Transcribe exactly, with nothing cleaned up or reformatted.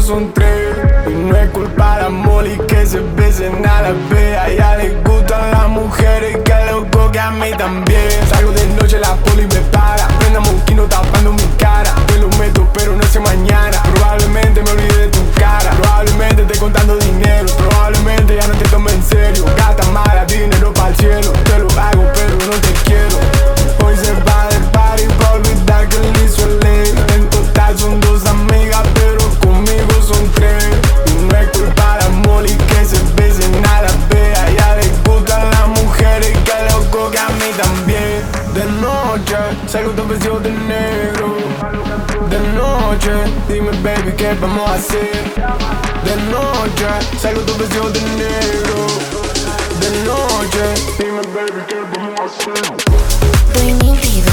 son tres. Y no es culpa de la Molly que se besen a la vez. A ella le gustan las mujeres, que loco que a mí también. Salgo de noche, la poli me para. Prendamos un kino tapando mi cara. Me lo meto pero no sé mañana. Probablemente me olvide de tu cara. Probablemente esté contando dinero. Probablemente ya no te tome en serio. Gata mala, dinero para el cielo. Te lo hago pero no te quiero. Hoy se va del party pa' olvidar que le hizo el ley. En total son dos amigas pero conmigo son tres. Y no es culpa de la Molly que se besen a la vez. A ella le gustan las mujeres, que loco que a mí también. De noche salgo todo vestido de negro. De noche, dime baby qué vamos a hacer. De noche salgo todo vestido de negro. De noche, dime baby qué vamos a hacer. Bringing fever.